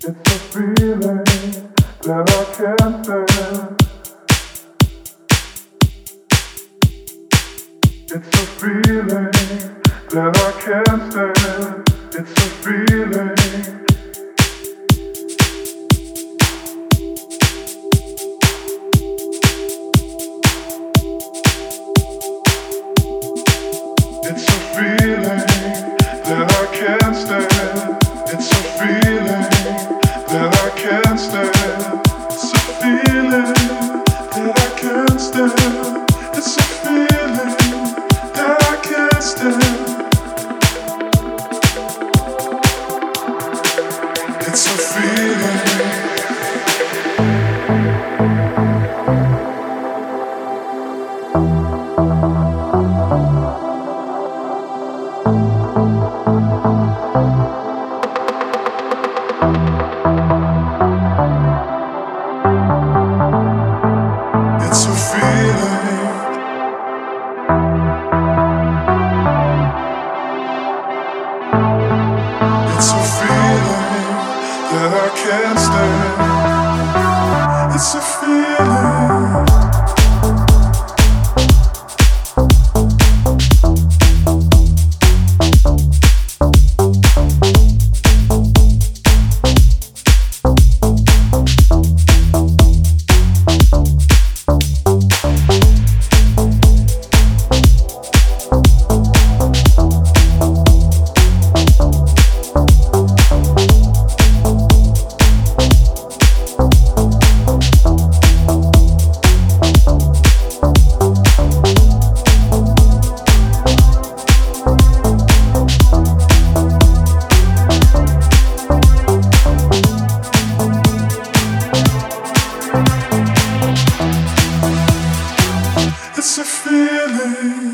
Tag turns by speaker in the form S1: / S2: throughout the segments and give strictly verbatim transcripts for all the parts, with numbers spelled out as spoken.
S1: It's a feeling that I can't stand. It's a feeling that I can't stand. It's a feeling. It's a feeling that I can't stand. It's a feeling that I can't stand. It's a feeling that I can't stand. It's a feeling that I can't stand. It's a feeling. It's a feeling. It's a feeling that I can't stand. It's a feeling. It's a feeling.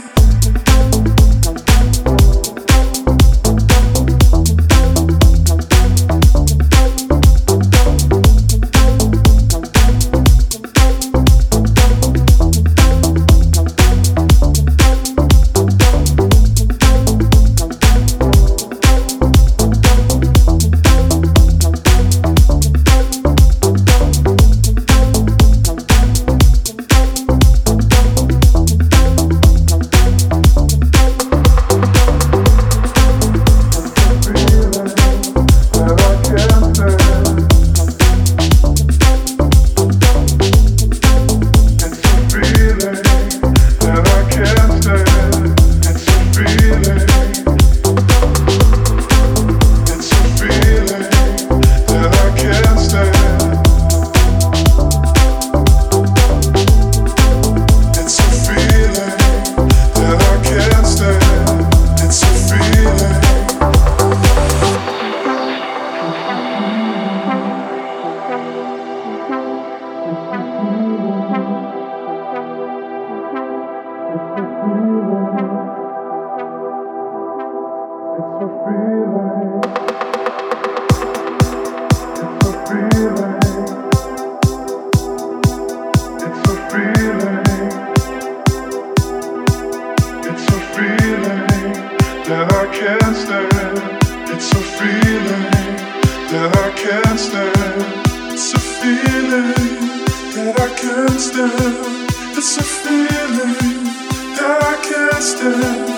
S1: That I can't stand. It's a feeling that I can't stand. It's a feeling that I can't stand. It's a feeling that I can't stand.